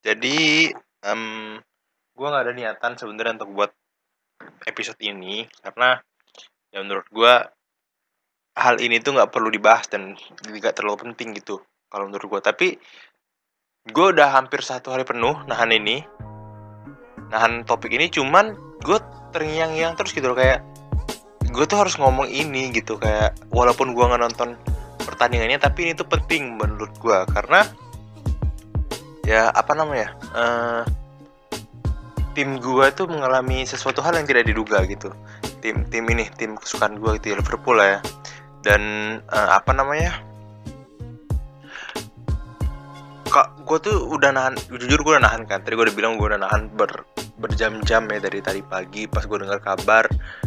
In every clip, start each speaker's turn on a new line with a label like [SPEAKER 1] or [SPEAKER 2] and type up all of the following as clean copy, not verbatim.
[SPEAKER 1] Jadi, gue nggak ada niatan sebenarnya untuk buat episode ini karena ya menurut gue hal ini tuh nggak perlu dibahas dan nggak terlalu penting gitu kalau menurut gue. Tapi gue udah hampir 1 hari penuh nahan topik ini, cuman gue terngiang-ngiang terus gitu loh, kayak gue tuh harus ngomong ini gitu, kayak walaupun gue nggak nonton pertandingannya tapi ini tuh penting menurut gue karena ya tim gue tuh mengalami sesuatu hal yang tidak diduga gitu. Tim kesukaan gue gitu ya, Liverpool lah ya. Dan gue tuh udah nahan, jujur gue udah nahan kan. Tadi gue udah bilang gue udah nahan berjam-jam ya dari tadi pagi pas gue dengar kabar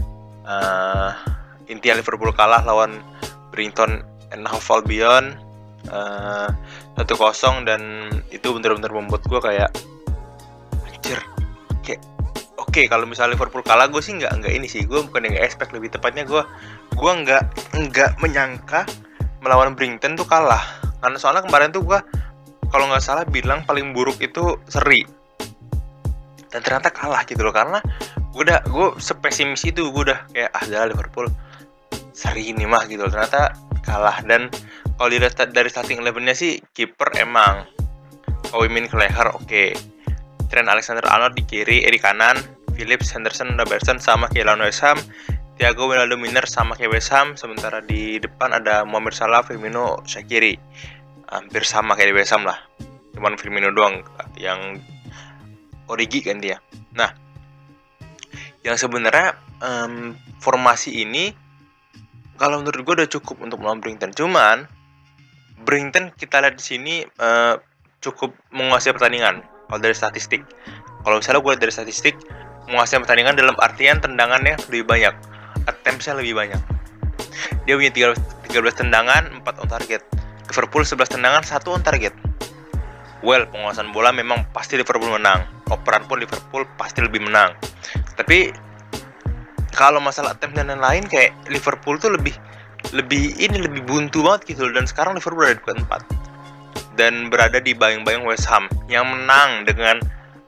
[SPEAKER 1] intinya Liverpool kalah lawan Brighton and Hove Albion 1-0, dan itu bener-bener membuat gue kayak anjir, kayak oke, kalau misalnya Liverpool kalah gue sih nggak ini sih, gue bukan yang nggak expect, lebih tepatnya gue nggak menyangka melawan Brighton tuh kalah, karena soalnya kemarin tuh gue kalau nggak salah bilang paling buruk itu seri, dan ternyata kalah gitu loh. Karena gue sepesimis itu, gue udah kayak jalan Liverpool seri ini mah gitu loh, ternyata kalah. Dan kalau dilihat dari starting 11-nya sih, kiper emang Owimin Kelleher oke. Trent Alexander-Arnold di kiri, di kanan Phillips, Henderson, Robertson sama kayak lawan West Ham, Thiago Wijnaldum sama kayak West Ham. Sementara di depan ada Mohamed Salah, Firmino, Shaqiri, hampir sama kayak di West Ham lah, cuman Firmino doang yang origi kan dia. Nah, yang sebenarnya formasi ini kalau menurut gue udah cukup untuk melawan Brighton. Cuman Brighton kita lihat di sini cukup menguasai pertandingan kalau dari statistik. Kalau misalnya gue lihat dari statistik, menguasai pertandingan dalam artian tendangannya lebih banyak, attempts-nya lebih banyak. Dia punya 13 tendangan, 4 on target. Liverpool 11 tendangan, 1 on target. Well, penguasaan bola memang pasti Liverpool menang. Operan pun Liverpool pasti lebih menang. Tapi kalau masalah attempt dan lain-lain, kayak Liverpool tuh lebih buntu banget gitu. Dan sekarang Liverpool ada di peringkat 4 dan berada di bayang-bayang West Ham yang menang dengan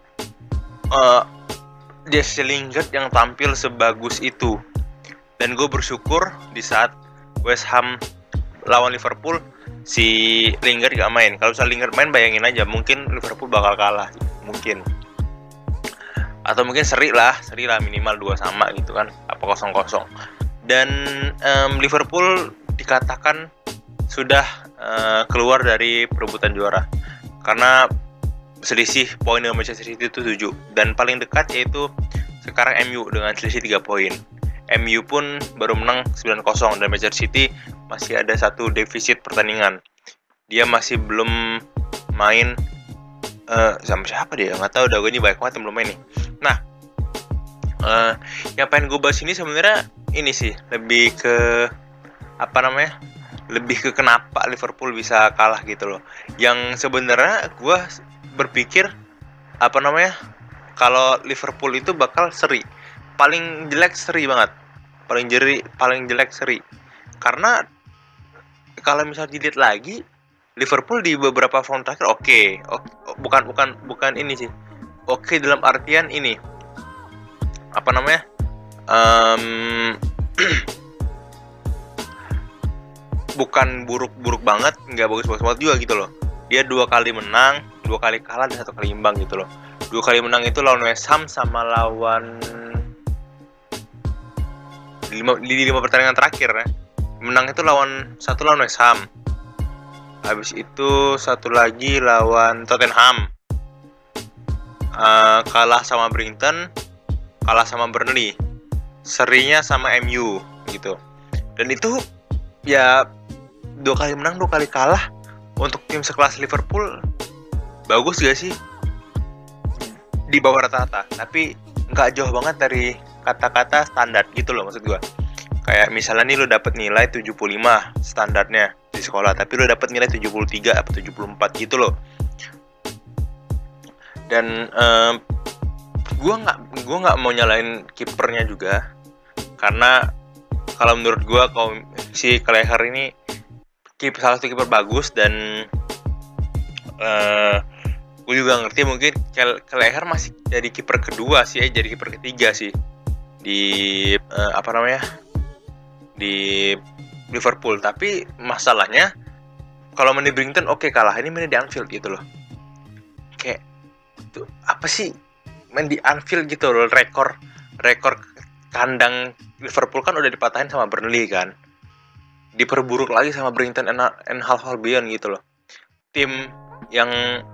[SPEAKER 1] Jesse Lingard yang tampil sebagus itu. Dan gue bersyukur di saat West Ham lawan Liverpool si Lingard gak main. Kalau misalnya Lingard main, bayangin aja, mungkin Liverpool bakal kalah, mungkin. Atau mungkin seri lah minimal 2 sama gitu kan, apa 0-0. Dan Liverpool dikatakan sudah keluar dari perebutan juara karena selisih poin dengan Manchester City itu 7, dan paling dekat yaitu sekarang MU dengan selisih 3 poin. MU pun baru menang 9-0 dan Manchester City masih ada 1 defisit pertandingan. Dia masih belum main sama siapa dia, nggak tahu, udah gue ini banyak banget yang belum main nih. Nah, yang pengen gue bahas ini sebenarnya ini sih, lebih ke kenapa Liverpool bisa kalah gitu loh. Yang sebenarnya gue berpikir kalau Liverpool itu bakal seri, paling jelek seri banget, paling jelek seri. Karena kalau misalnya dilihat lagi, Liverpool di beberapa form terakhir bukan ini sih. Oke, dalam artian ini bukan buruk banget, nggak bagus banget juga gitu loh. Dia 2 kali menang, 2 kali kalah, dan 1 kali imbang gitu loh. 2 kali menang itu lawan West Ham sama lawan di 5 pertandingan terakhir ya. Menang itu lawan West Ham. Habis itu 1 lagi lawan Tottenham. Kalah sama Brighton, kalah sama Burnley. Serinya sama MU gitu. Dan itu ya 2 kali menang, 2 kali kalah untuk tim sekelas Liverpool. Bagus gak sih? Di bawah rata-rata, tapi nggak jauh banget dari kata-kata standar gitu loh, maksud gue. Kayak misalnya nih lo dapet nilai 75 standarnya di sekolah, tapi lo dapet nilai 73 atau 74 gitu loh. Dan gue nggak mau nyalain kipernya juga, karena kalau menurut gue kalau si Kelleher ini salah satu kiper bagus, dan Gue juga ngerti mungkin Kelleher masih jadi kiper kedua sih, jadi kiper ketiga sih di di Liverpool. Tapi masalahnya kalau main di Brighton oke, kalah ini main di Anfield gitu loh. Kayak itu apa sih main di Anfield gitu loh. Rekor kandang Liverpool kan udah dipatahin sama Burnley kan, diperburuk lagi sama Brighton and Hove Albion gitu loh. Tim yang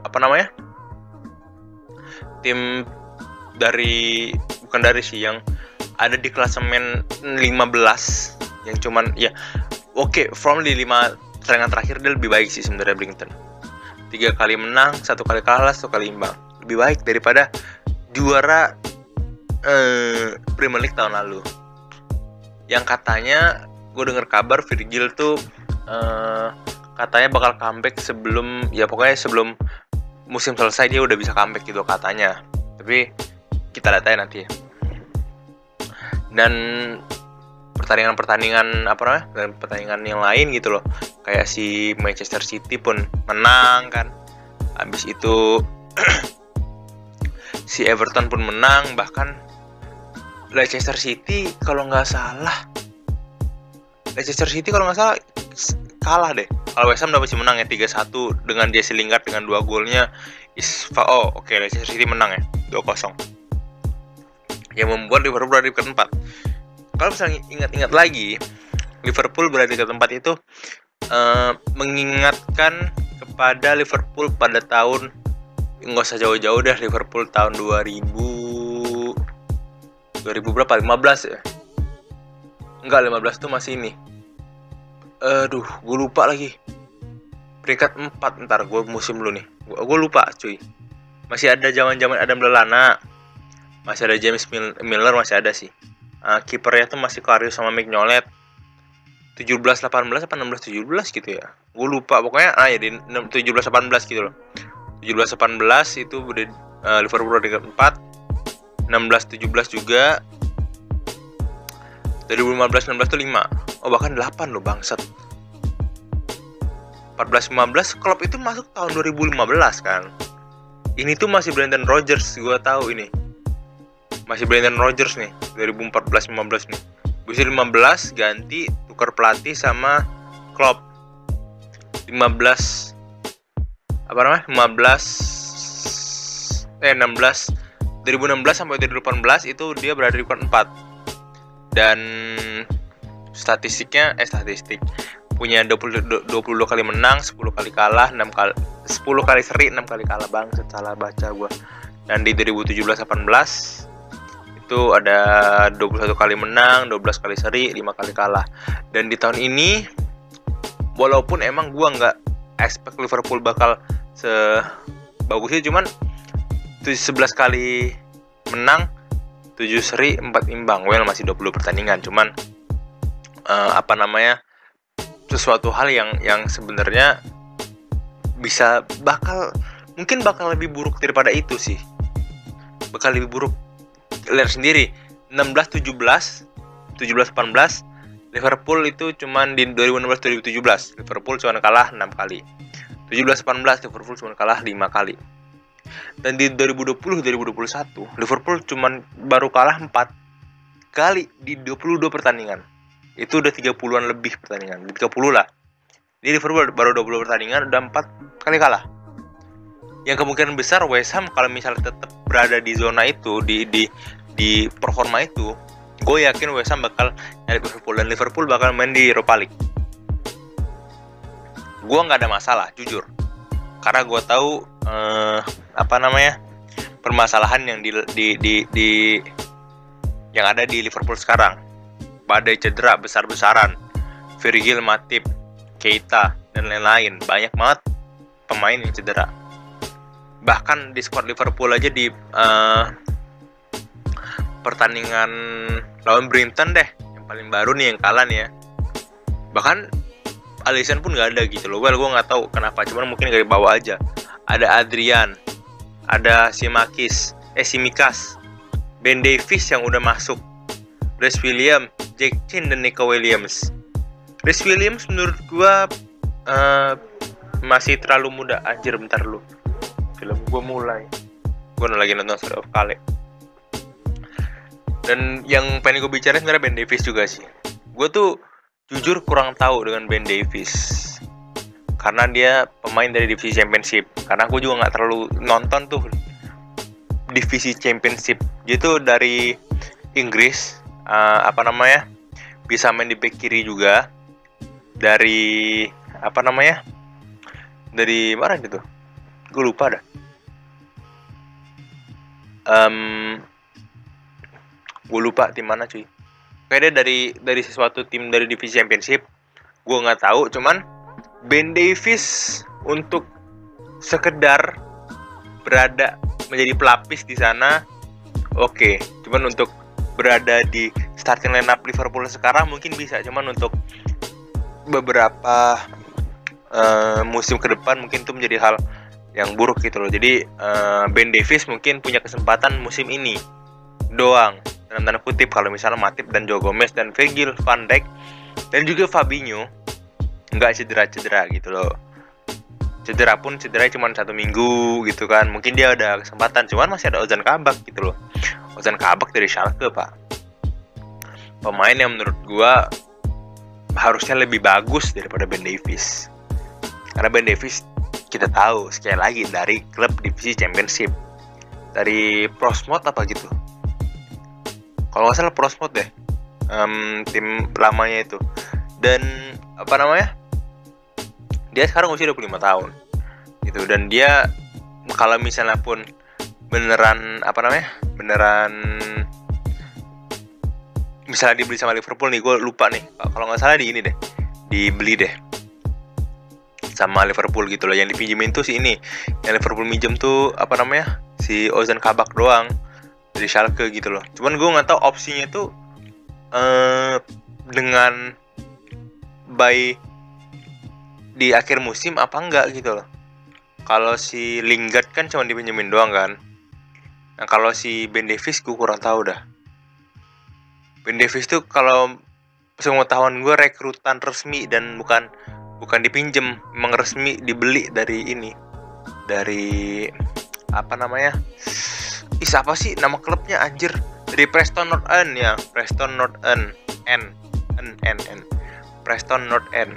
[SPEAKER 1] tim bukan dari sih, yang ada di klasemen 15, yang cuman ya oke, from di 5 pertandingan terakhir dia lebih baik sih sebenarnya Brighton. 3 kali menang, 1 kali kalah, 1 kali imbang. Lebih baik daripada juara Premier League tahun lalu. Yang katanya gue dengar kabar Virgil tuh katanya bakal comeback sebelum musim selesai, dia udah bisa comeback gitu katanya. Tapi kita lihat aja nanti ya. Dan pertandingan yang lain gitu loh, kayak si Manchester City pun menang kan. Habis itu si Everton pun menang. Bahkan Leicester City kalau nggak salah kalah deh. Kalau West Ham udah masih menang ya 3-1 dengan Jesse Lingard dengan 2 golnya. Leicester City menang ya 2-0. Yang membuat Liverpool berada di peringkat 4. Kalau misalnya ingat-ingat lagi, Liverpool berada di peringkat 4 itu mengingatkan kepada Liverpool pada tahun, nggak usah jauh-jauh dah, Liverpool tahun 2000 berapa? 15 ya? Enggak, 15 tuh masih ini. Gue lupa lagi. Peringkat 4, ntar gue musim dulu nih. Gue lupa cuy. Masih ada zaman-zaman Adam Lallana. Masih ada James Milner, masih ada sih. Kipernya tuh masih Karius sama Mignolet. 17-18 apa 16-17 gitu ya. Gue lupa, pokoknya ya di 17-18 gitu loh. 17-18 itu Liverpool di peringkat 4. 16-17 juga. 2015-16 tuh 5. Bahkan 8 loh bangsat. 14-15 Klopp itu masuk tahun 2015 kan. Ini tuh masih Brendan Rodgers, gue tahu ini. Masih Brendan Rodgers nih, 2014-15 nih. Bisa 15 ganti, tukar pelatih sama Klopp. 16 2016 sampai 2018 itu dia berada di peringkat 4. Dan statistik punya 22 kali menang, 10 kali kalah, 10 kali seri, 6 kali kalah. Salah baca gue. Dan di 2017-18 itu ada 21 kali menang, 12 kali seri, 5 kali kalah. Dan di tahun ini, walaupun emang gue nggak expect Liverpool bakal sebagusnya, cuman 11 kali menang, 7 seri, 4 imbang. Masih 20 pertandingan, cuman sesuatu hal yang sebenarnya mungkin bakal lebih buruk daripada itu sih. Bakal lebih buruk. Lihat sendiri, 16-17, 17-18 Liverpool itu cuman di 2016-2017 Liverpool cuma kalah 6 kali. 17-18 Liverpool cuma kalah 5 kali. Dan di 2020-2021 Liverpool cuman baru kalah 4 kali di 22 pertandingan. Itu udah 30-an lebih pertandingan, 30 lah. Di Liverpool baru 20 pertandingan udah 4 kali kalah. Yang kemungkinan besar West Ham kalau misalnya tetap berada di zona itu, di performa itu, gue yakin West Ham bakal nyari Liverpool, dan Liverpool bakal main di Europa League. Gue nggak ada masalah, jujur, karena gue tahu permasalahan yang yang ada di Liverpool sekarang. Badai cedera besar-besaran, Virgil, Matip, Keita dan lain-lain, banyak banget pemain yang cedera. Bahkan di squad Liverpool aja di pertandingan lawan Brighton deh, yang paling baru nih yang kalah nih ya, bahkan Alisson pun nggak ada gitu loh. Gue nggak tahu kenapa, cuman mungkin gak dibawa aja. Ada Adrian, ada Simikas, Ben Davies yang udah masuk, Reece Williams, Jack Chin dan Nico Williams. Reece Williams menurut gue masih terlalu muda. Anjir, bentar lu. film gue mulai. Gue lagi nonton Story of Kale. Dan yang pengen gue bicarain sebenarnya Ben Davies juga sih. Gue tuh jujur kurang tahu dengan Ben Davies karena dia pemain dari divisi Championship. Karena gue juga nggak terlalu nonton tuh divisi Championship. Dia tuh dari Inggris, bisa main di back kiri juga. Dari dari mana gitu? Gue lupa dah. Gue lupa tim mana cuy. Kayaknya dari sesuatu tim dari divisi Championship. Gue nggak tahu. Cuman Ben Davies untuk sekedar berada menjadi pelapis di sana, oke. Cuman untuk berada di starting lineup Liverpool sekarang mungkin bisa. Cuman untuk beberapa musim ke depan mungkin itu menjadi hal yang buruk gitu loh. Jadi Ben Davies mungkin punya kesempatan musim ini doang, dalam tanda kutip, kalau misalnya Matip dan Joe Gomez dan Virgil van Dijk dan juga Fabinho nggak cedera gitu loh. Cedera cuma 1 minggu gitu kan, mungkin dia ada kesempatan. Cuman masih ada Ozan Kabak gitu loh. Ozan Kabak dari Schalke, pak, pemain yang menurut gua harusnya lebih bagus daripada Ben Davies. Karena Ben Davies kita tahu sekali lagi dari klub divisi Championship, dari Portsmouth apa gitu, kalau nggak salah Portsmouth deh, tim lamanya itu. Dan dia sekarang usia 25 tahun gitu. Dan dia kalau misalnya pun beneran misalnya dibeli sama Liverpool nih, gue lupa nih, kalau nggak salah dibeli deh sama Liverpool gitu loh. Yang dipinjemin tuh si ini, yang Liverpool minjem tuh si Ozan Kabak doang dari Schalke gitu loh. Cuman gue nggak tahu opsinya tuh dengan buy di akhir musim apa enggak gitu loh. Kalau si Lingard kan cuma dipinjemin doang kan. Nah kalau si Ben Davies gue kurang tahu dah. Ben Davies tuh kalau sepengetahuan gue rekrutan resmi dan bukan dipinjem, memang resmi dibeli dari ini, dari siapa sih nama klubnya anjir, dari Preston North End ya, Preston North End, Preston North End.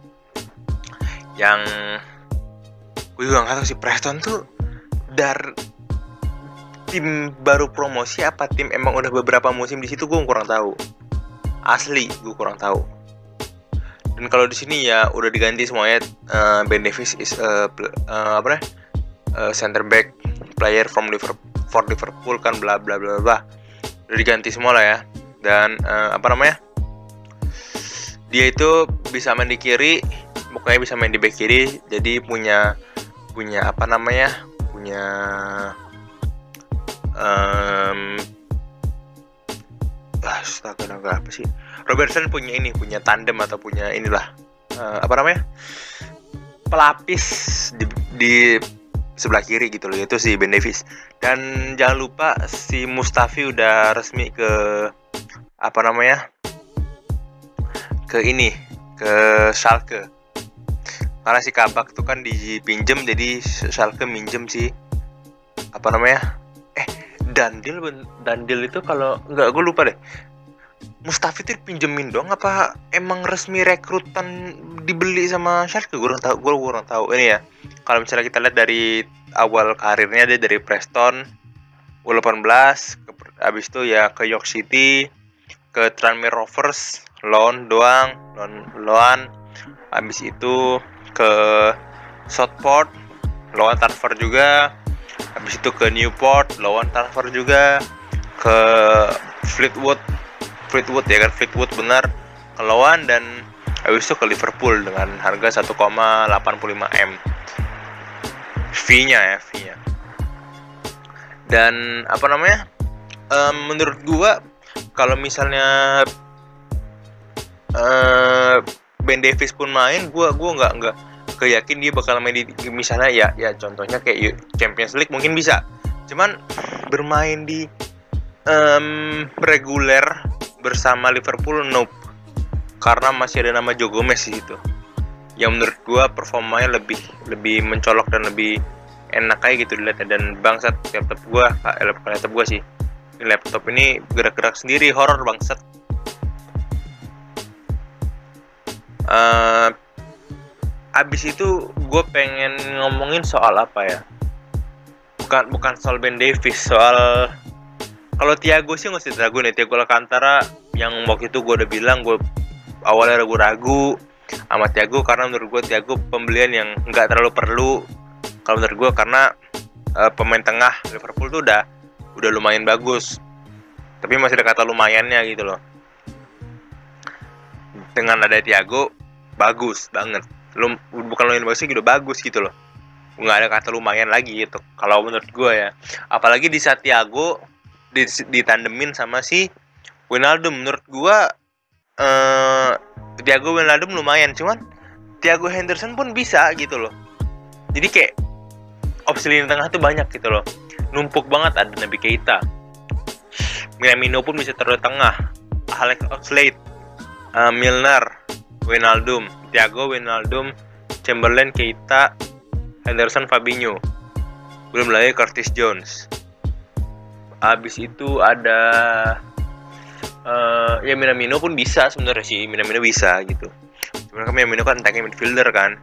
[SPEAKER 1] Yang gue juga nggak tahu si Preston tuh dari tim baru promosi apa tim emang udah beberapa musim di situ, gue kurang tahu. Asli gue kurang tahu. Dan kalau di sini ya udah diganti semuanya. Ben Davies is center back player from Liverpool kan, bla bla bla bla. Udah diganti semua lah ya. Dan dia itu bisa main di kiri, pokoknya bisa main di back kiri. Jadi punya apa sih, Robertson punya tandem atau punya pelapis di sebelah kiri gitu loh, itu si Ben Davies. Dan jangan lupa si Mustafi udah resmi ke ke Schalke. Karena si Kabak tuh kan dipinjem, jadi Schalke minjem si Dandil itu, kalau enggak gue lupa deh. Mustafi tuh pinjemin dong apa emang resmi rekrutan dibeli sama Schalke? Gue kurang tahu ini ya. Kalau misalnya kita lihat dari awal karirnya, dia dari Preston U18, habis itu ya ke York City, ke Tranmere Rovers, loan, habis itu ke Southport, loan transfer juga, habis itu ke Newport, loan transfer juga, ke Fleetwood ya kan, Fleetwood benar, ke loan, dan habis itu ke Liverpool dengan harga 1,85 M fee-nya. Dan menurut gua kalau misalnya Ben Davies pun main, gua nggak keyakin dia bakal main di misalnya ya contohnya kayak Champions League mungkin bisa. Cuman bermain di reguler bersama Liverpool nope. Karena masih ada nama Joe Gomez di situ, yang menurut gua performanya lebih mencolok dan lebih enak aja gitu dilihatnya. Dan bangsat laptop gua sih, ini laptop ini gerak-gerak sendiri, horor bangsat. Abis itu gue pengen ngomongin soal apa ya, bukan soal Ben Davis, soal kalau Thiago sih nggak usah diraguin ya. Thiago Alcantara yang waktu itu gue udah bilang, gue awalnya ragu-ragu sama Thiago karena menurut gue Thiago pembelian yang nggak terlalu perlu kalau menurut gue, karena pemain tengah Liverpool tuh udah lumayan bagus, tapi masih ada kata lumayannya gitu loh. Dengan ada Thiago bagus banget, bukan lumayan bagus sih, udah bagus gitu loh, nggak ada kata lumayan lagi gitu kalau menurut gue ya. Apalagi di saat Thiago ditandemin sama si Wijnaldum. Menurut gue Thiago Wijnaldum lumayan, cuman Thiago Henderson pun bisa gitu loh. Jadi kayak opsi lini tengah tuh banyak gitu loh, numpuk banget. Ada Naby Keita, Minamino pun bisa taruh tengah, Alex Oxlade, Milner, Wijnaldum, Thiago, Wijnaldum, Chamberlain, Keita, Henderson, Fabinho, belum lagi Curtis Jones. Abis itu ada ya Minamino pun bisa sebenarnya sih, Minamino bisa gitu. Cuman kan Minamino kan attacking midfielder kan.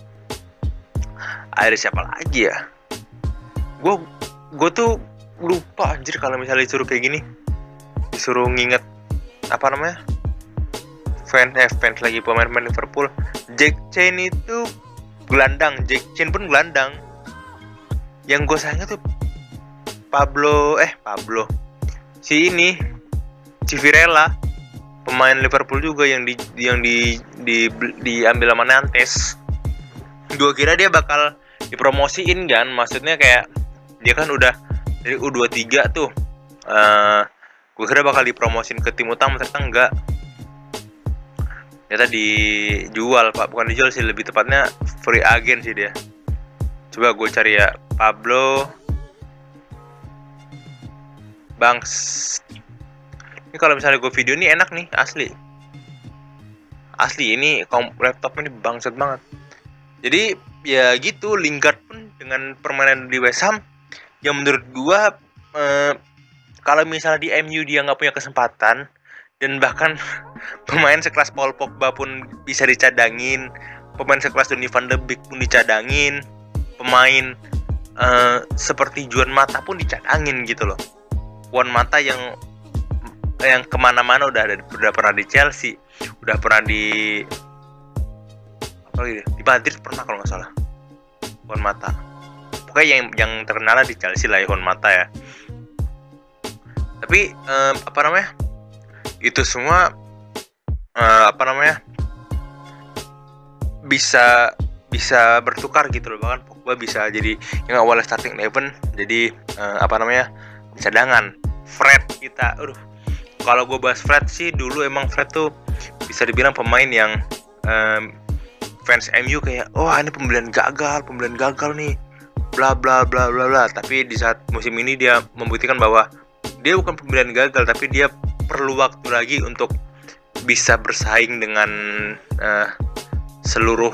[SPEAKER 1] Ada siapa lagi ya? Gue tuh lupa anjir kalau misalnya disuruh kayak gini, disuruh nginget apa namanya, fans lagi pemain Liverpool. Jack Chain itu gelandang, Jack Chain pun gelandang. Yang gue sayangnya tuh Pablo si Civirella, pemain Liverpool juga yang diambil sama Nantes. Gue kira dia bakal dipromosiin kan, maksudnya kayak dia kan udah dari U23 tuh. Gue kira bakal dipromosin ke tim utama, ternyata enggak. Ternyata dijual, Pak. Bukan dijual sih, lebih tepatnya free agent sih dia. Coba gue cari ya, Pablo Banks. Ini kalau misalnya gue video ini enak nih, asli ini laptop ini bangsat banget. Jadi ya gitu, Lingard pun dengan permainan di West Ham yang menurut gue kalau misalnya di MU dia nggak punya kesempatan, dan bahkan pemain sekelas Paul Pogba pun bisa dicadangin, pemain sekelas Donny van de Beek pun dicadangin, pemain seperti Juan Mata pun dicadangin gitu loh. Juan Mata yang kemana-mana udah pernah di Chelsea, udah pernah di Madrid pernah kalau nggak salah. Juan Mata, pokoknya yang terkenal di Chelsea lah ya Juan Mata ya. Tapi itu semua bisa bertukar gitu loh. Bahkan Pogba bisa jadi yang awalnya starting 11 jadi cadangan. Fred kita, kalau gue bahas Fred sih, dulu emang Fred tuh bisa dibilang pemain yang fans MU kayak, ini pembelian gagal nih, bla bla bla bla bla. Tapi di saat musim ini dia membuktikan bahwa dia bukan pembelian gagal, tapi dia perlu waktu lagi untuk bisa bersaing dengan seluruh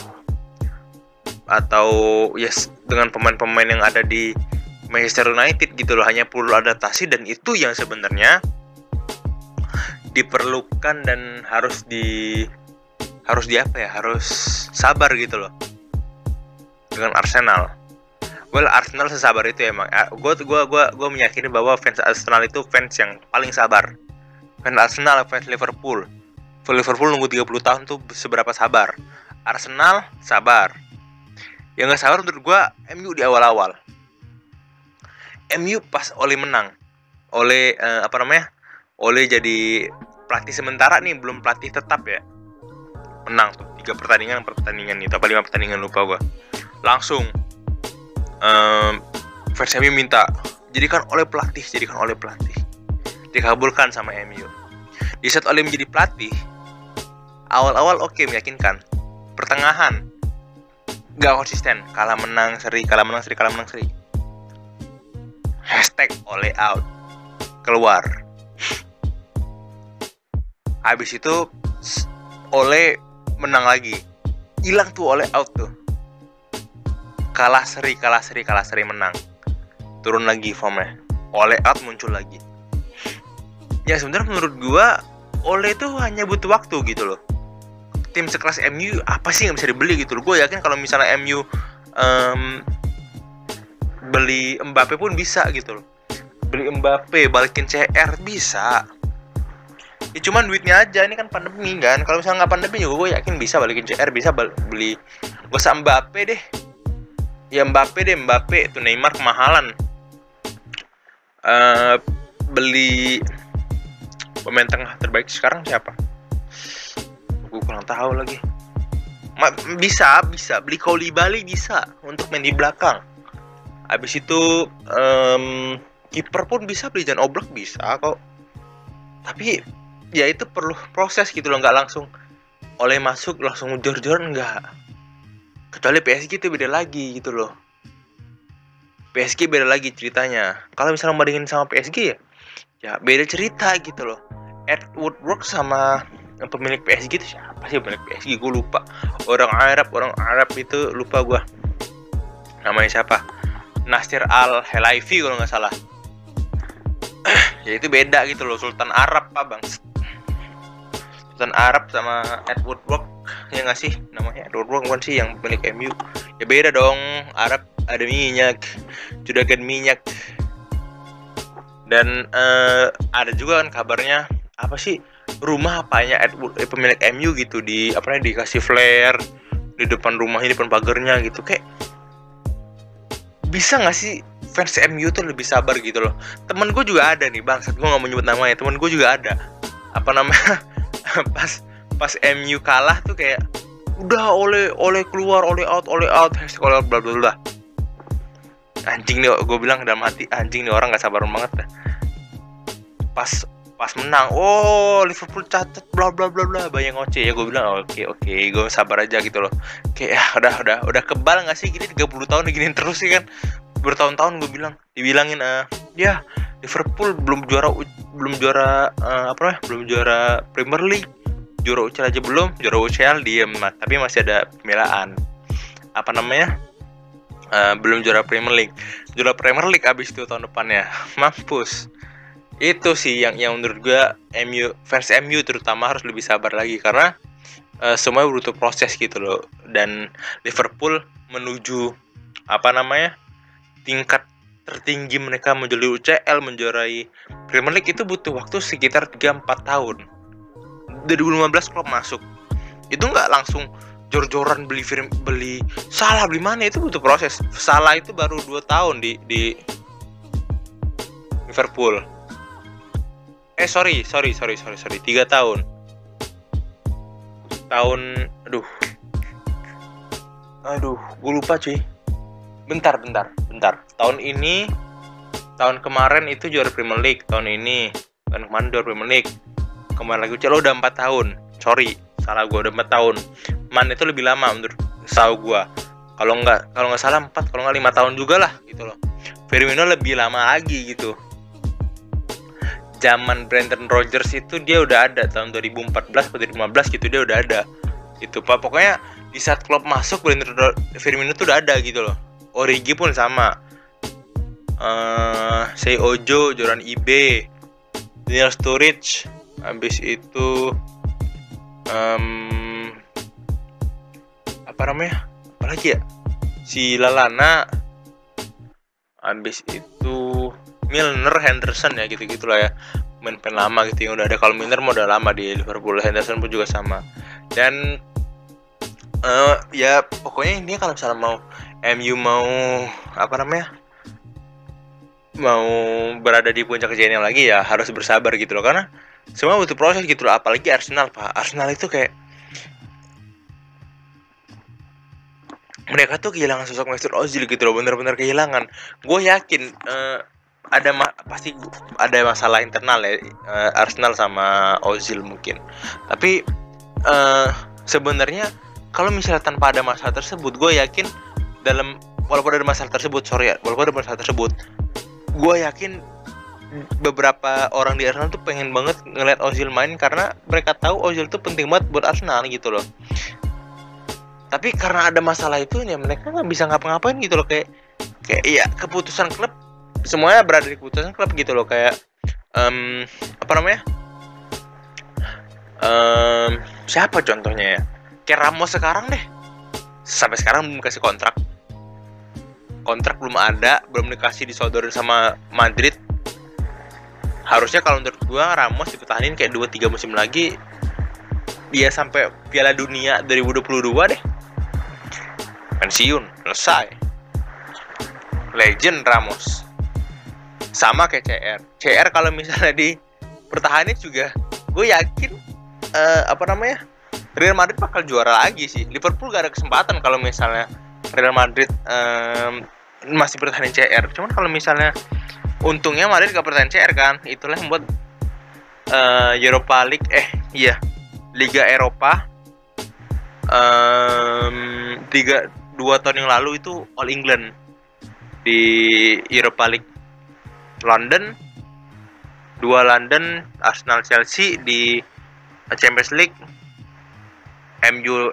[SPEAKER 1] atau dengan pemain-pemain yang ada di Manchester United gitu loh. Hanya perlu adaptasi, dan itu yang sebenarnya diperlukan dan harus sabar gitu loh dengan Arsenal. Arsenal sesabar itu emang. Gue meyakini bahwa fans Arsenal itu fans yang paling sabar. Fans Arsenal, fans Liverpool nunggu 30 tahun tuh seberapa sabar. Arsenal sabar. Yang nggak sabar menurut gue MU di awal-awal. MU pas Ole menang, Ole jadi pelatih sementara nih, belum pelatih tetap ya. Menang tuh 3 pertandingan itu, apa 5 pertandingan lupa gue. Langsung fans MU minta jadikan Ole pelatih. Dikabulkan sama MU. Di saat Ole menjadi pelatih, awal-awal oke, meyakinkan. Pertengahan gak konsisten, kalah menang seri. #Ole out keluar. Habis itu Ole menang lagi, hilang tuh Ole out tuh. kalah seri menang, turun lagi formnya, Ole out muncul lagi. Ya sebenarnya menurut gua Ole itu hanya butuh waktu gitu loh. Tim sekelas MU apa sih yang bisa dibeli gitu loh. Gue yakin kalau misalnya MU beli Mbappe pun bisa gitu loh. Beli Mbappe, balikin CR bisa. Ya cuman duitnya aja, ini kan pandemi kan. Kalau misalnya nggak pandemi juga gue yakin bisa balikin CR, bisa beli. Gak usah Mbappe deh. Ya Mbappe itu Neymar kemahalan. Beli pemain tengah terbaik sekarang siapa? Gue kurang tahu lagi. Bisa beli Koulibaly bisa untuk main di belakang. Habis itu kiper pun bisa beli, Jan Oblak bisa kok. Tapi ya itu perlu proses gitu loh, nggak langsung Oleh masuk langsung jor-jor, enggak. Kecuali PSG itu beda lagi gitu loh. PSG beda lagi ceritanya. Kalau misalnya bandingin sama PSG ya beda cerita gitu loh. Ed Woodward sama pemilik PSG itu siapa sih pemilik PSG? Gue lupa. Orang Arab itu lupa gue. Namanya siapa? Nasir Al-Khelaifi kalau nggak salah. Ya itu beda gitu loh. Sultan Arab Pak Bang. Sultan Arab sama Ed Woodward, ya nggak sih namanya? Ed Woodward bukan sih yang pemilik MU? Ya beda dong. Arab ada minyak, juragan minyak. Dan ada juga kan kabarnya apa sih, rumah apanya pemilik MU gitu dikasih flare di depan rumahnya, di depan pagarnya gitu. Kayak bisa nggak sih fans MU tuh lebih sabar gitu loh. Temen gue juga ada nih, bangsat, gue nggak mau nyebut namanya. Temen gue juga ada, apa namanya, pas MU kalah tuh kayak udah oleh keluar, oleh out, hashtag oleh bla bla bla. Anjing nih, gue bilang dalam hati, anjing nih orang nggak sabar banget dah. Pas menang, Liverpool catat bla bla bla bla, banyak ngoceh. Ya gue bilang oke, gue sabar aja gitu loh. Kayak udah kebal nggak sih gini 30 tahun diginin terus sih kan. Bertahun-tahun gue dibilangin ya Liverpool belum juara Premier League, juara UCL aja belum, juara UCL diem, tapi masih ada pembelaan. Apa namanya? Belum juara Premier League abis itu tahun depannya. Mampus. Itu sih yang menurut gue fans MU terutama harus lebih sabar lagi, karena semua butuh proses gitu loh. Dan Liverpool menuju tingkat tertinggi mereka menjuarai UCL, menjuarai Premier League itu butuh waktu sekitar 3-4 tahun. 2015 klub masuk itu nggak langsung jor-joran beli Salah, beli mana, itu butuh proses. Salah itu baru 2 tahun di Liverpool. Sorry 3 tahun. Aduh, gue lupa cuy. Bentar. Tahun kemarin itu juara Premier League, tahun kemarin juara Premier League. Kemarin lagi UCL udah 4 tahun. Sorry, salah gue, udah 4 tahun. Man itu lebih lama menurut tahu gue. Kalau nggak salah 4, kalau nggak 5 tahun juga lah gitu loh. Firmino lebih lama lagi gitu. Zaman Brendan Rodgers itu dia udah ada tahun 2014 atau 2015 gitu, dia udah ada. Itu Pak, pokoknya di saat Klopp masuk Firmino tuh udah ada gitu loh. Origi pun sama. Sei Ojo, Joran Ibe, Daniel Sturridge, habis itu apalagi ya, si Lallana, habis itu Milner, Henderson, ya gitu-gitulah ya, main lama gitu yang udah ada. Kalau Milner mau udah lama di Liverpool, Henderson pun juga sama. Dan ya pokoknya ini kalau misalnya MU mau berada di puncak kejayaan lagi, ya harus bersabar gitu loh, karena semua butuh proses gitu loh. Apalagi Arsenal itu kayak mereka tuh kehilangan sosok Mesut Ozil gitu loh, bener-bener kehilangan. Gue yakin pasti ada masalah internal ya, Arsenal sama Ozil mungkin. Tapi sebenarnya kalau misalnya tanpa ada masalah tersebut, gue yakin walaupun ada masalah tersebut, gue yakin beberapa orang di Arsenal tuh pengen banget ngeliat Ozil main, karena mereka tahu Ozil tuh penting banget buat Arsenal gitu loh. Tapi karena ada masalah itu ya mereka nggak bisa ngapa-ngapain gitu loh, kayak ya keputusan klub semuanya berada di keputusan klub gitu loh, kayak apa namanya, siapa contohnya ya, kayak Ramos sekarang deh, sampai sekarang belum kasih kontrak belum ada, belum dikasih disodorin sama Madrid. Harusnya kalau menurut gua Ramos dipertahanin kayak 2-3 musim lagi, dia sampai Piala Dunia 2022 deh, pensiun, selesai. Legend Ramos. Sama kayak CR kalau misalnya dipertahanin juga, gue yakin Real Madrid bakal juara lagi sih. Liverpool gak ada kesempatan kalau misalnya Real Madrid masih pertahanin CR. Cuman kalau misalnya untungnya Madrid gak pertahanin CR kan, itulah yang buat Europa League Liga Eropa 2 tahun yang lalu itu All England di Europa League. London Arsenal Chelsea di Champions League. MU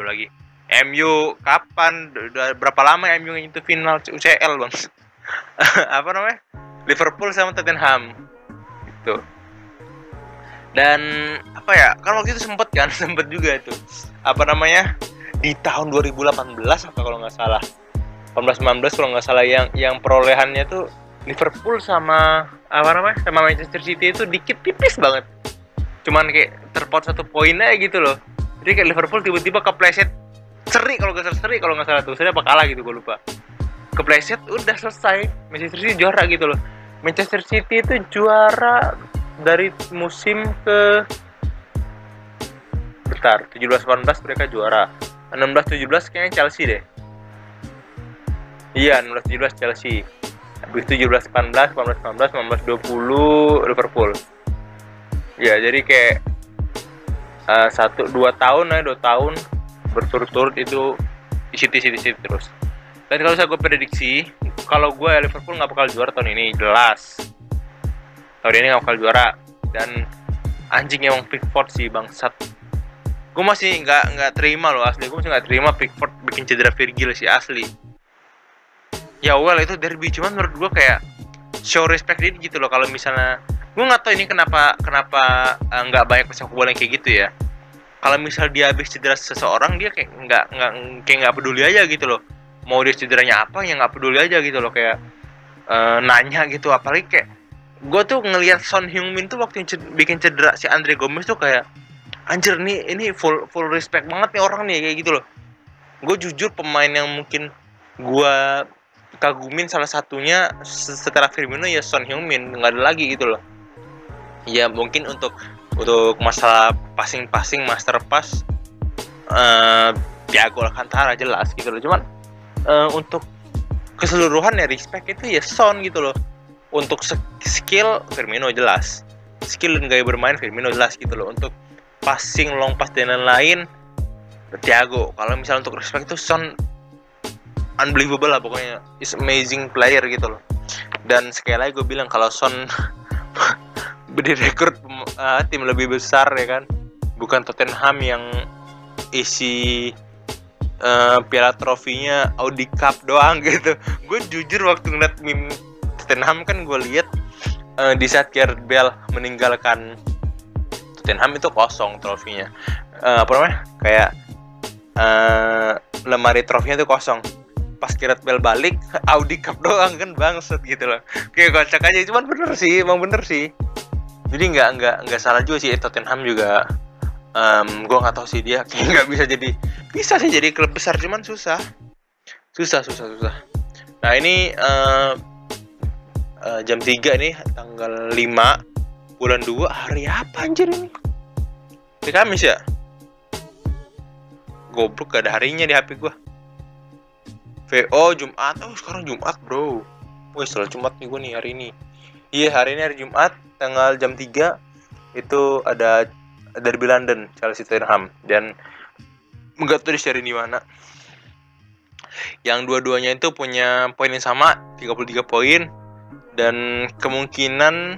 [SPEAKER 1] kapan, berapa lama MU itu final UCL bang? Apa namanya, Liverpool sama Tottenham gitu. Dan apa ya, kan waktu itu sempet juga itu apa namanya, di tahun 2018 atau kalau nggak salah 18-19 kalau nggak salah, yang perolehannya tuh Liverpool sama Manchester City itu dikit, tipis banget, cuman kayak terpaut 1 poin aja gitu loh. Jadi kayak Liverpool tiba-tiba kepleset seri kalau nggak salah tuh, seri apa kalah gitu, gue lupa. Kepleset udah selesai, Manchester City juara gitu loh. Manchester City itu juara dari musim ke 17-18 mereka juara, 16-17 kayaknya Chelsea deh. Iya, 16-17 Chelsea. Habis itu 17-18, 18-19, 19-20 Liverpool. Ya, jadi kayak 2 tahun berturut-turut itu di City terus. Dan kalau saya prediksi, kalau gue ya Liverpool nggak bakal juara tahun ini, jelas. Tahun ini nggak bakal juara. Dan anjing emang Pickford sih bangsat. Gue masih nggak terima loh, asli. Gue masih nggak terima Pickford bikin cedera Virgil sih, asli. Ya well, itu derby, cuman menurut gue kayak show respect dia gitu loh. Kalau misalnya, gue nggak tahu ini kenapa nggak banyak pesepak bola yang kayak gitu ya. Kalau misal dia habis cedera seseorang, dia kayak nggak peduli aja gitu loh. Mau dia cederanya apa, ya nggak peduli aja gitu loh, kayak nanya gitu. Apalagi kayak gue tuh ngelihat Son Heung-min tuh waktu bikin cedera si Andre Gomez tuh kayak anjir nih, ini full respect banget nih orang nih kayak gitu loh. Gue jujur pemain yang mungkin gue kagumin salah satunya setelah Firmino ya Son Heung-min, nggak ada lagi gitu loh. Ya mungkin untuk masalah passing master pass Thiago Alcantara jelas gitu loh. Cuman untuk keseluruhan ya respect itu ya Son gitu loh. Untuk skill Firmino jelas, skill dan gaya bermain Firmino jelas gitu loh. Untuk passing, long pass dan lain-lain Thiago. Kalau misalnya untuk respect itu Son unbelievable lah pokoknya, is amazing player gitu loh. Dan sekali lagi gue bilang kalau Son direkrut tim lebih besar ya kan, bukan Tottenham yang isi piala trofinya Audi Cup doang gitu. Gue jujur waktu ngeliat meme Tottenham kan, gue lihat di saat Gareth Bale meninggalkan Tottenham itu kosong trofinya, kayak lemari trofinya itu kosong. Pas Gareth Bale balik, Audi Cup doang kan, bangsat gitu loh. Kayak kocak aja, cuman emang bener sih. Jadi nggak salah juga sih Tottenham juga. Gue nggak tahu sih dia kayak nggak bisa sih jadi klub besar, cuman susah. Nah ini jam 3 nih, tanggal 5 bulan 2, hari apa anjir ini? Hari Kamis ya? Goblok, gak ada harinya di HP gue. VO Jumat, sekarang Jumat bro. Wih, setelah Jumat nih gue nih hari ini. Iya, hari ini hari Jumat, tanggal jam 3 itu ada derby London, Chelsea Tottenham. Dan nggak tahu di di mana. Yang dua-duanya itu punya poin yang sama, 33 poin. Dan kemungkinan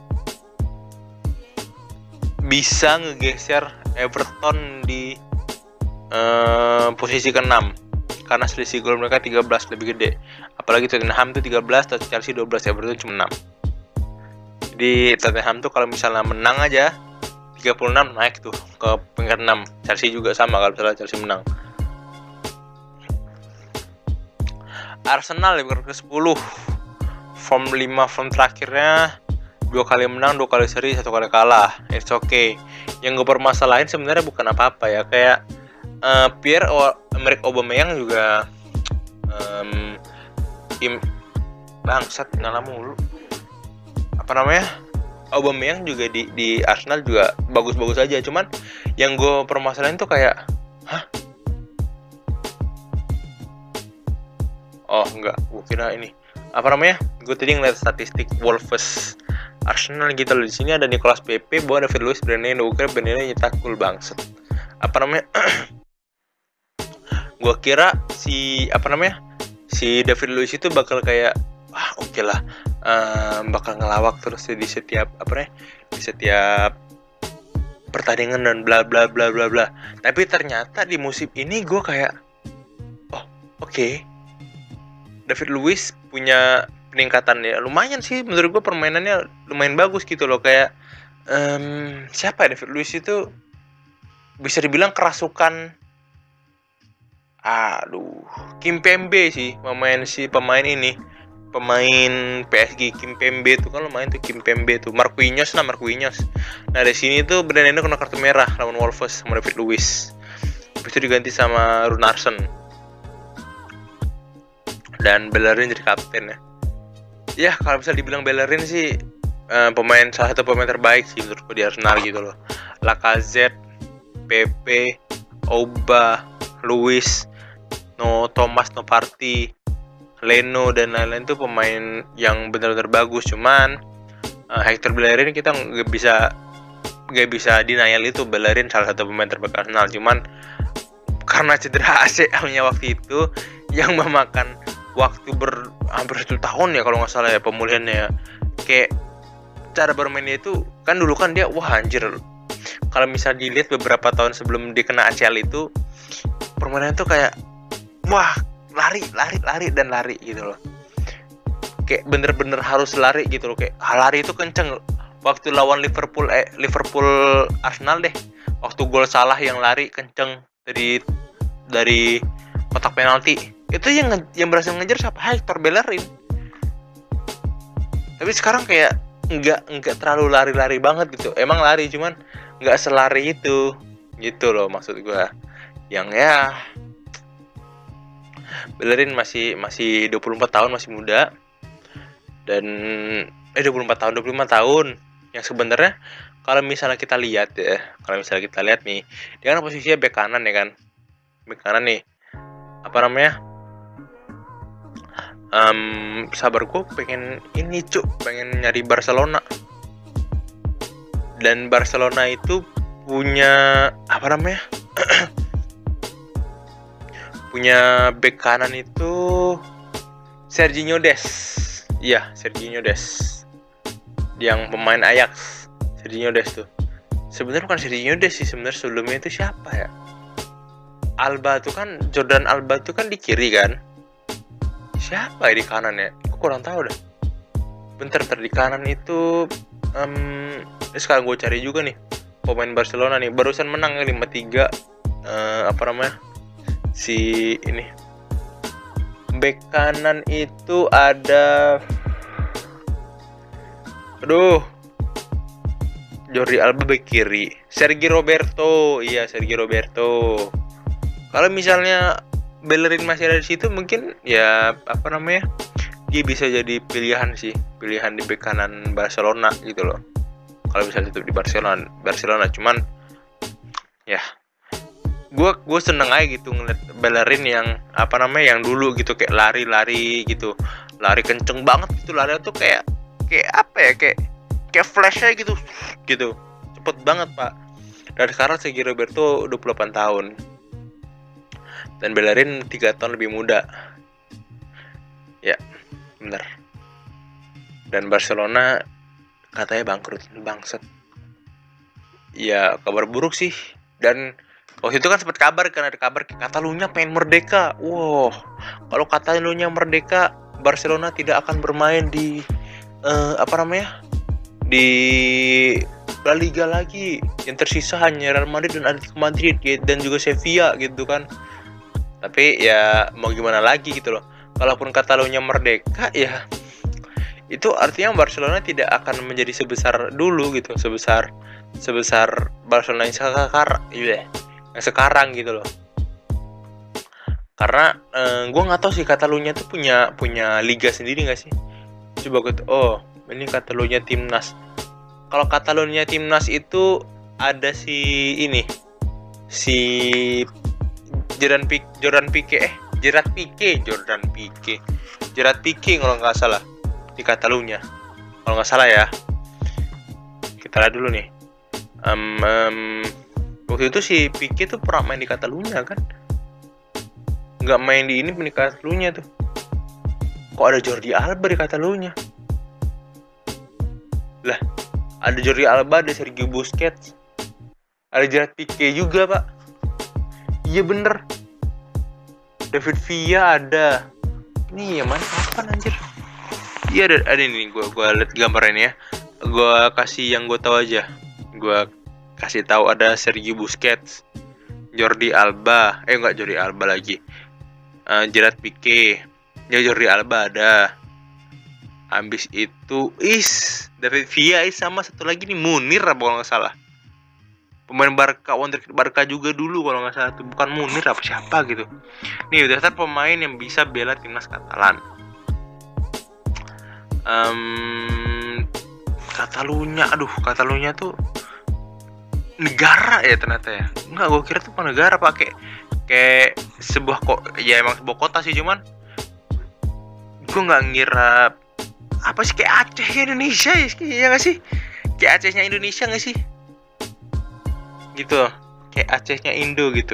[SPEAKER 1] bisa ngegeser Everton di posisi ke-6 karena selisih gol mereka 13 lebih gede. Apalagi Tottenham tuh 13, Chelsea 12, Everton cuma 6. Jadi Tottenham tuh kalau misalnya menang aja 36 naik tuh ke peringkat 6. Chelsea juga sama kalau misalnya Chelsea menang. Arsenal di peringkat ke-10. Form terakhirnya 2 kali menang, 2 kali seri, 1 kali kalah. It's okay. Yang gue permasalahin sebenarnya bukan apa-apa ya, kayak Pierre-Emerick Aubameyang juga bangsat nyala mulu. Apa namanya? Aubameyang juga di Arsenal juga bagus-bagus aja, cuman yang gue permasalahin tuh kayak oh enggak, gue kira ini apa namanya, gue tadi ngeliat statistik Wolves Arsenal gitu loh. Di sini ada Nicolas Pepe, David Luiz, Bernardo, gue kira Bernardo nyetak gol bangset. Apa namanya? Gue kira si David Luiz itu bakal kayak oke lah, bakal ngelawak terus di setiap di setiap pertandingan dan bla bla bla bla bla. Tapi ternyata di musim ini gue kayak oke. David Luiz punya peningkatan ya lumayan sih, menurut gue permainannya lumayan bagus gitu loh. Kayak siapa ya, David Luiz itu bisa dibilang kerasukan Kimpembe sih, pemain PSG. Kimpembe tuh kan lumayan tuh, Kimpembe tuh Marquinhos. Nah dari sini tuh Bernardo kena kartu merah lawan Wolves sama David Luiz, habis itu diganti sama Runarsson dan Bellerin jadi kapten ya. Ya kalau bisa dibilang Bellerin sih salah satu pemain terbaik sih menurutku di Arsenal gitu loh. Lacazette, Pepe, Auba, Luiz, Thomas, Partey, Leno dan lain-lain tuh pemain yang benar-benar bagus. Cuman Hector Bellerin kita nggak bisa denial itu, Bellerin salah satu pemain terbaik Arsenal. Cuman karena cedera ACL-nya waktu itu yang memakan waktu hampir 1 tahun ya kalau nggak salah ya pemulihannya ya. Kayak cara bermainnya itu kan dulu kan dia anjir, kalau misal dilihat beberapa tahun sebelum dia kena ACL itu permainannya tuh kayak lari gitu loh. Kayak bener-bener harus lari gitu loh, kayak lari itu kenceng. Waktu lawan Liverpool Arsenal deh, waktu gol Salah yang lari kenceng dari kotak penalti, itu yang berhasil ngejar siapa? Hector Bellerin. Tapi sekarang kayak nggak terlalu lari-lari banget gitu. Emang lari cuman nggak selari itu gitu loh maksud gue. Yang ya Bellerin masih 24 tahun, masih muda. Dan 25 tahun yang sebenarnya kalau misalnya kita lihat nih, dia kan posisinya bek kanan ya kan. Bek kanan nih. Apa namanya? Sabar gue pengen nyari Barcelona. Dan Barcelona itu punya punya bek kanan itu Serginho Dest. Iya, Serginho Dest. Yang pemain Ajax. Serginho Dest tuh. Sebenarnya bukan Serginho Dest sih, sebenarnya sebelumnya itu siapa ya? Jordan Alba itu kan di kiri kan? Siapa ya di kanan ya? Aku kurang tahu dah. Bentar di kanan itu sekarang gue cari juga nih pemain Barcelona nih, barusan menang 5-3 si ini. Bek kanan itu ada Jordi Alba, bek kiri Sergi Roberto. Kalau misalnya Bellerin masih ada di situ mungkin ya dia bisa jadi pilihan di bek kanan Barcelona gitu loh. Kalau bisa tetap di Barcelona cuman ya gue seneng aja gitu ngeliat Bellerin yang yang dulu gitu, kayak lari gitu, lari kenceng banget gitu, lari tuh kayak flash aja gitu cepet banget pak. Dan sekarang Sergi Roberto 28 tahun dan Bellerin 3 tahun lebih muda ya, bener. Dan Barcelona katanya bangkrut, bangsat ya, kabar buruk sih. Dan Waktu itu kan sempat kabar kan, ada kabar Catalunya pengen merdeka. Wow, kalau Catalunya merdeka, Barcelona tidak akan bermain di di La Liga lagi. Yang tersisa hanya Real Madrid dan Atletico Madrid dan juga Sevilla gitu kan. Tapi ya mau gimana lagi gitu loh. Kalaupun Catalunya merdeka ya itu artinya Barcelona tidak akan menjadi sebesar dulu gitu, sebesar Barcelona yang sekarang gitu loh. Karena gue nggak tahu sih Catalunya tuh punya liga sendiri nggak sih. Coba gue ini Catalunya timnas. Kalau Catalunya timnas itu ada si Jordan Pique kalau nggak salah di Catalunya, kalau nggak salah ya. Kita lihat dulu nih. Waktu itu si Pique tuh pernah main di Catalunya kan, nggak main di Catalunya tuh. Kok ada Jordi Alba di Catalunya? Lah, ada Jordi Alba, ada Sergio Busquets, ada Gerard Pique juga pak. Iya bener, David Villa ada. Ini yang mana kapan anjir? Iya ada ini, gue liat gambarnya ya. Gue kasih yang gue tahu aja. Gue kasih tahu ada Sergio Busquets, Jordi Alba, enggak Jordi Alba lagi. Gerard Pique, ya Jordi Alba ada. Habis itu David Villa sama satu lagi nih Munir kalau nggak salah. Pemain Barca, wonderkid Barca juga dulu kalau nggak salah tuh, bukan Munir apa siapa gitu. Nih udah daftar pemain yang bisa bela timnas Katalan. Catalunya tuh negara ya ternyata ya. Enggak, gue kira tuh bukan negara pakai kayak sebuah ya emang sebuah kota sih, cuman gue nggak ngira apa sih kayak Aceh Indonesia ya nggak sih, kayak Acehnya Indonesia nggak sih gitu, kayak Acehnya Indo gitu.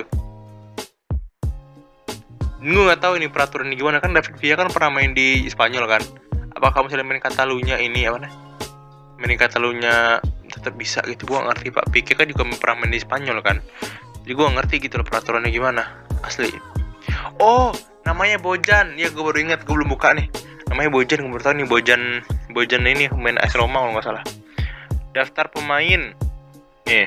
[SPEAKER 1] Gue nggak tahu ini peraturannya gimana kan. David Villa kan pernah main di Spanyol kan. Apakah misalnya main Catalunya main Catalunya tetap bisa gitu? Gue ngerti pak. Pique kan juga pernah main di Spanyol kan. Jadi gue ngerti gitu loh peraturannya gimana asli. Oh namanya Bojan ya, gue baru ingat, gue belum buka nih. Namanya Bojan, gue baru tahu nih. Bojan ini main AS Roma kalau nggak salah. Daftar pemain nih.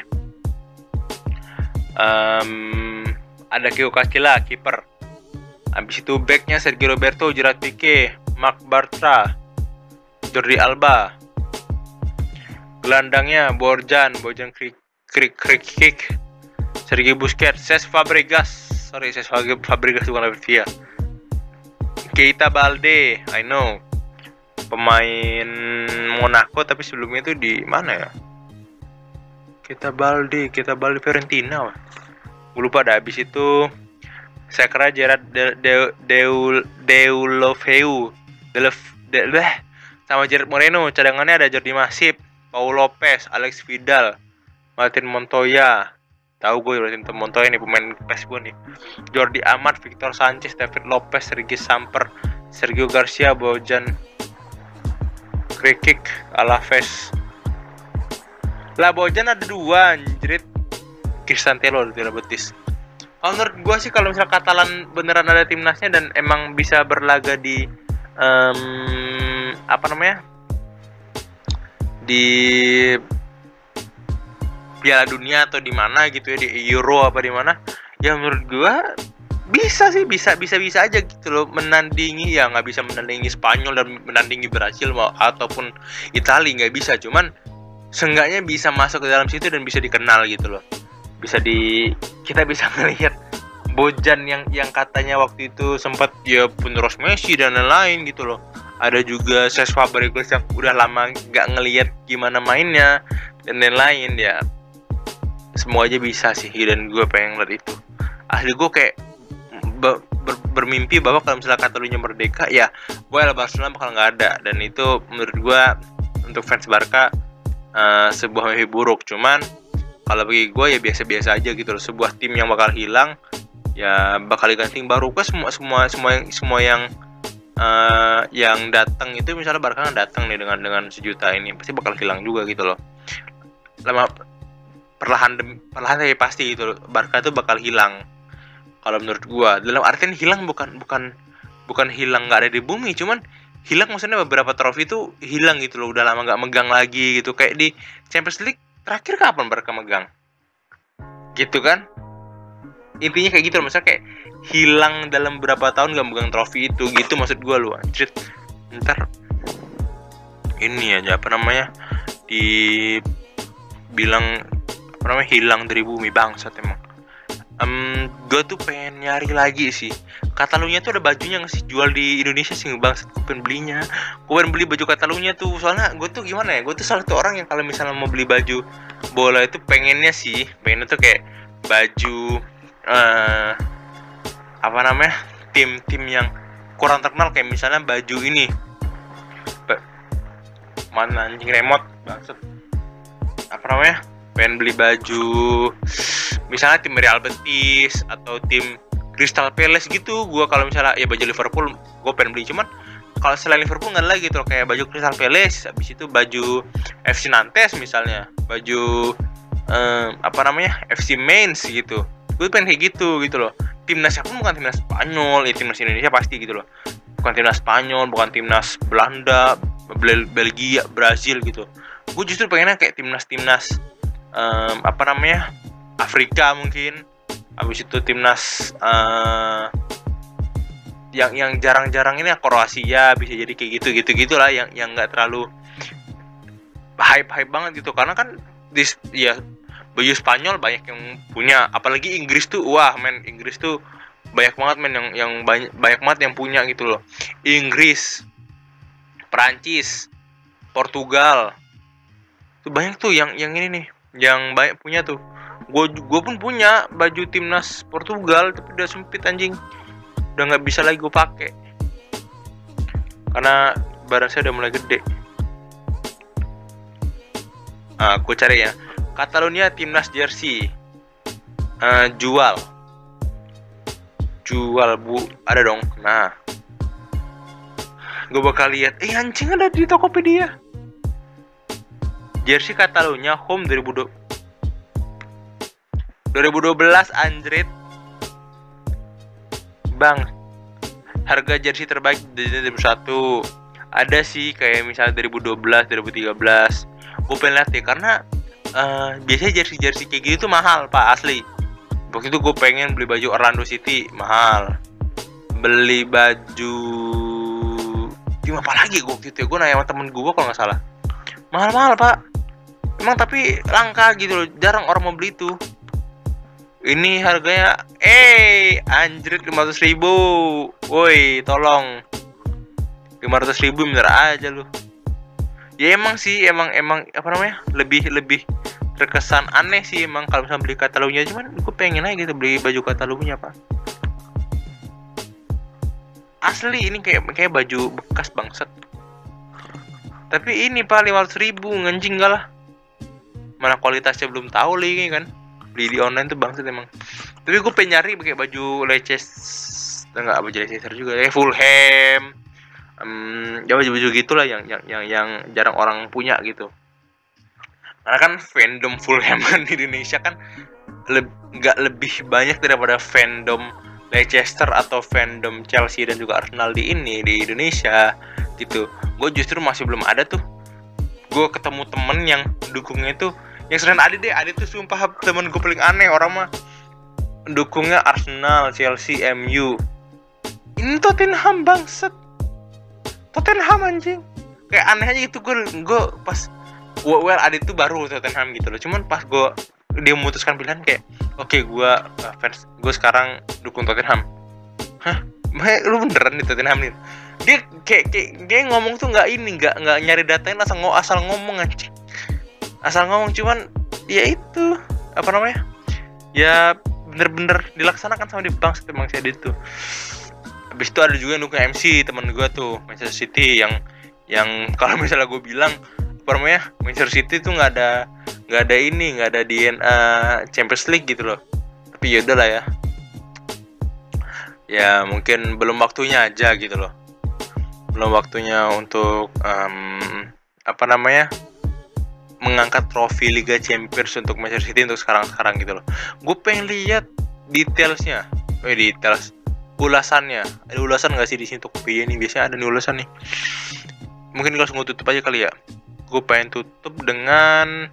[SPEAKER 1] Ada Kio Castilla kiper. Habis itu backnya Sergio Roberto, Gerard Pique, Marc Bartra, Jordi Alba. Gelandangnya Bojan Krikik, Sergio Busquets, Cesc Fabregas bukan David Villa. Keita Balde, I know, pemain Monaco tapi sebelumnya itu di mana ya? Keita Balde Fiorentina. Gue lupa dah. Habis itu saya kira Gerard Deulofeu sama Gerard Moreno. Cadangannya ada Jordi Masip, Paul Lopez, Alex Vidal, Martin Montoya. Tahu gue Martin Montoya nih pemain PES gue nih. Jordi Amat, Victor Sanchez, David Lopez, Sergi Samper, Sergio Garcia, Bojan Krikik, Alaves. Lah Bojan ada 2 anjrit. Cristian Tello di Betis. Menurut gue sih kalau misalnya Catalan beneran ada timnasnya dan emang bisa berlaga di di Piala Dunia atau di mana gitu ya, di Euro apa di mana, ya menurut gue bisa aja gitu loh menandingi. Ya nggak bisa menandingi Spanyol dan menandingi Brasil ataupun Italia, nggak bisa, cuman seenggaknya bisa masuk ke dalam situ dan bisa dikenal gitu loh. Kita bisa ngelihat Bojan yang katanya waktu itu sempat ya penerus Messi dan lain-lain gitu loh. Ada juga Cesc Fabregas yang udah lama nggak ngelihat gimana mainnya dan lain-lain ya. Semua aja bisa sih, dan gue pengen lihat itu. Asli gue kayak bermimpi bahwa kalau misalnya Catalunya merdeka ya gue Barcelona bakal nggak ada, dan itu menurut gue untuk fans Barca sebuah mimpi buruk. Cuman kalau bagi gue ya biasa-biasa aja gitu loh. Sebuah tim yang bakal hilang ya bakal diganti baru. Kan semua yang datang itu, misalnya Barca datang nih dengan 1 juta ini pasti bakal hilang juga gitu loh. perlahan tapi pasti gitu loh. Barca itu bakal hilang kalau menurut gua. Dalam artian hilang bukan hilang nggak ada di bumi, cuman hilang maksudnya beberapa trofi itu hilang gitu loh, udah lama nggak megang lagi gitu. Kayak di Champions League terakhir kapan Barca megang gitu kan, intinya kayak gitu loh. Maksudnya kayak hilang dalam berapa tahun gak megang trofi itu gitu, maksud gue lu anjir. Ntar ini aja apa namanya dibilang apa namanya hilang dari bumi, bangsat emang. Gue tuh pengen nyari lagi sih. Catalunya tuh ada bajunya nggak sih jual di Indonesia sih, bangsat. Gue pengen belinya. Gue pengen beli baju Catalunya tuh, soalnya gue tuh gimana ya, gue tuh salah satu orang yang kalau misalnya mau beli baju bola itu pengennya tuh kayak baju apa namanya tim-tim yang kurang terkenal, kayak misalnya baju ini mana anjing remote bangsat, apa namanya, pengen beli baju misalnya tim Real Betis atau tim Crystal Palace gitu. Gue kalau misalnya ya baju Liverpool gue pengen beli, cuman kalau selain Liverpool nggak ada lagi gitu loh, kayak baju Crystal Palace, habis itu baju FC Nantes misalnya, baju apa namanya FC Mainz gitu. Gue pengen kayak gitu loh. Timnasnya pun bukan timnas Spanyol, ya timnas Indonesia pasti gitu loh. Bukan timnas Spanyol, bukan timnas Belanda, Belgia, Brazil gitu. Gue justru pengennya kayak timnas apa namanya Afrika mungkin. Habis itu timnas yang jarang-jarang ini ya Kroasia, bisa jadi kayak gitu lah, yang nggak terlalu hype banget gitu. Karena kan ya baju Spanyol banyak yang punya, apalagi Inggris tuh wah men, Inggris tuh banyak banget men yang banyak banget yang punya gitu loh. Inggris, Perancis, Portugal tuh banyak tuh yang ini nih, yang banyak punya tuh. Gue pun punya baju timnas Portugal, tapi udah sempit anjing, udah nggak bisa lagi gue pakai karena badan saya udah mulai gede. Gue cari ya, Catalunya timnas jersey, jual bu, ada dong. Nah, gue bakal lihat. Anjing, ada di Tokopedia. Jersey Catalunya home 2012 anjrit. Bang, harga jersey terbaik dari 2001 ada sih, kayak misalnya 2012, 2013. Gue pengen lihat ya, karena biasanya jersey kayak gitu tuh mahal pak, asli. Waktu itu gue pengen beli baju Orlando City, mahal. Beli baju tim apa lagi gue waktu itu ya, gue nanya sama temen gue kalau nggak salah, mahal pak emang, tapi langka gitu loh, jarang orang mau beli tuh. Ini harganya anjrit 500.000. Woi tolong, 500.000 bener aja lu. Ya emang sih, emang apa namanya, lebih terkesan aneh sih emang kalau misalnya beli Catalunya. Cuman gue pengen aja gitu beli baju Catalunya pak, asli. Ini kayak baju bekas bangsat, tapi ini pak 500.000 nganjing gak lah, mana kualitasnya belum tahu lagi kan, beli di online tuh bangsat emang. Tapi gue pengen nyari kayak baju Leicester, nggak baju Leicester juga, Fulham, ya baju gitulah yang jarang orang punya gitu. Karena kan fandom Fulham di Indonesia kan nggak lebih banyak daripada fandom Leicester atau fandom Chelsea dan juga Arsenal di Indonesia gitu. Gue justru masih belum ada tuh. Gue ketemu temen yang dukungnya tuh, yang selain Adi tuh sumpah temen gue paling aneh. Orang mah dukungnya Arsenal, Chelsea, MU. Ini Tottenham bangsat, Tottenham anjing. Kayak aneh aja gitu. Gue pas Adit tuh baru Tottenham gitu loh. Cuman pas dia memutuskan pilihan kayak oke, gue sekarang dukung Tottenham. Hah? Lu beneran nih Tottenham nih? Dia kayak ngomong tuh nggak nyari datanya, asal ngomong aja. Asal ngomong, cuman ya itu apa namanya? Ya bener-bener dilaksanakan sama dia bangsat emang si Adit tuh. Habis itu ada juga yang dukung MC, teman gue tuh, Manchester City, yang kalau misalnya gue bilang namanya Manchester City tuh nggak ada DNA Champions League gitu loh. Tapi yaudah lah ya mungkin belum waktunya aja gitu loh, belum waktunya untuk apa namanya mengangkat trofi Liga Champions untuk Manchester City untuk sekarang gitu loh. Gue pengen lihat detailsnya, details ulasannya. Ada ulasan nggak sih di sini Tokopedia nih? Biasanya ada nih ulasan nih. Mungkin langsung gue tutup aja kali ya. Gue pengen tutup dengan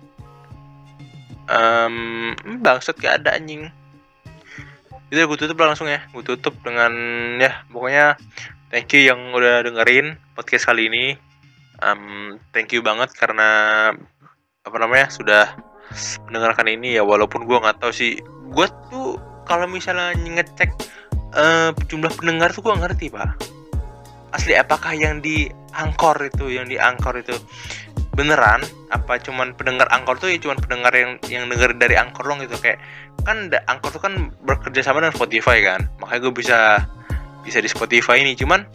[SPEAKER 1] bangsat kayak ada anjing. Jadi gue tutup langsung ya. Gue tutup dengan ya pokoknya thank you yang udah dengerin podcast kali ini. Thank you banget karena sudah mendengarkan ini ya, walaupun gue nggak tahu sih. Gue tuh kalau misalnya ngecek jumlah pendengar tuh gue ngerti pak. Asli apakah yang di Anchor itu beneran apa cuman pendengar Anchor tuh ya cuman pendengar yang denger dari Anchor dong gitu, kayak kan Anchor tuh kan bekerja sama dengan Spotify kan, makanya gue bisa di Spotify ini. Cuman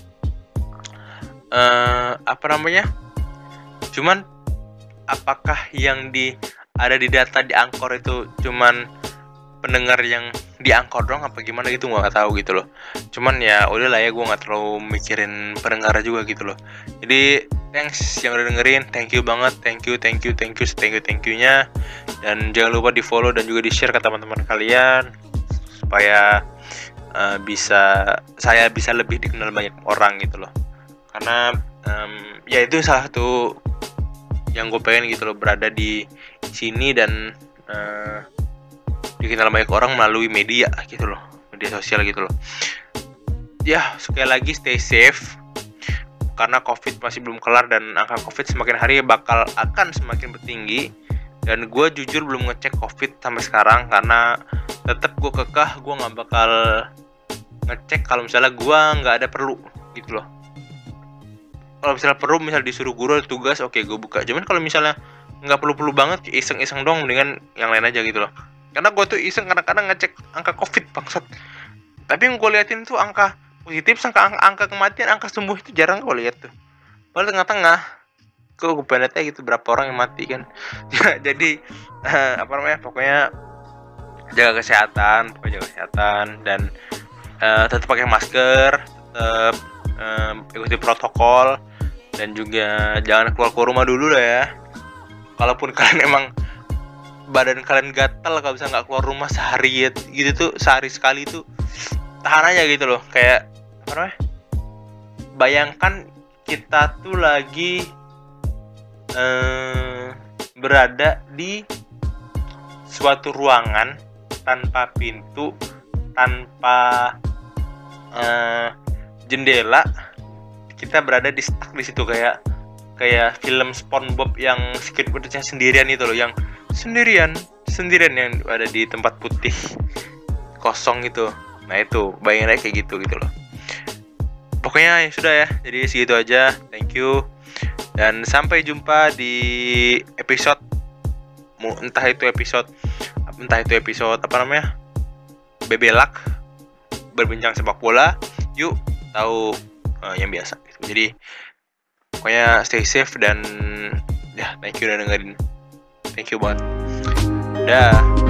[SPEAKER 1] cuman apakah yang ada di data di Anchor itu cuman pendengar yang di Anchor doang apa gimana gitu, gue nggak tahu gitu loh. Cuman ya udahlah ya, gue nggak terlalu mikirin pendengar juga gitu loh. Jadi thanks yang udah dengerin, thank you banget, thank you-nya. Dan jangan lupa di follow dan juga di share ke teman-teman kalian supaya saya bisa lebih dikenal banyak orang gitu loh. Karena ya itu salah satu yang gue pengen gitu loh, berada di sini dan dikenal banyak orang melalui media gitu loh, media sosial gitu loh. Ya sekali lagi stay safe karena COVID masih belum kelar dan angka COVID semakin hari akan semakin bertinggi. Dan gue jujur belum ngecek COVID sampai sekarang karena tetap gue kekeh gue nggak bakal ngecek kalau misalnya gue nggak ada perlu gitu loh. Kalau misalnya perlu, misal disuruh guru tugas, oke gue buka. Cuman kalau misalnya nggak perlu banget, iseng-iseng dong, mendingan yang lain aja gitu loh. Karena gue tuh iseng kadang-kadang ngecek angka COVID bangsat. Tapi yang gue liatin tuh angka positif, angka kematian, angka sembuh itu jarang gue lihat tuh. Padahal tengah-tengah, gue pengen lihat gitu berapa orang yang mati kan. Jadi pokoknya jaga kesehatan dan tetap pakai masker, tetap ikuti protokol. Dan juga jangan keluar rumah dulu lah ya. Kalaupun kalian emang badan kalian gatal, kalau bisa nggak keluar rumah sehari gitu tuh, sehari sekali tuh tahan aja gitu loh. Kayak bayangkan kita tuh lagi berada di suatu ruangan tanpa pintu, tanpa jendela. Kita berada di stuck di situ kayak film SpongeBob yang Squidwardnya sendirian itu loh, yang sendirian yang ada di tempat putih kosong itu. Nah itu bayangin aja kayak gitu loh. Pokoknya ya sudah ya, jadi segitu aja. Thank you dan sampai jumpa di episode entah itu episode Bebelak berbincang sepak bola. Yuk tahu yang biasa gitu. Jadi pokoknya stay safe dan ya thank you udah dengerin. Thank you banget. Dah.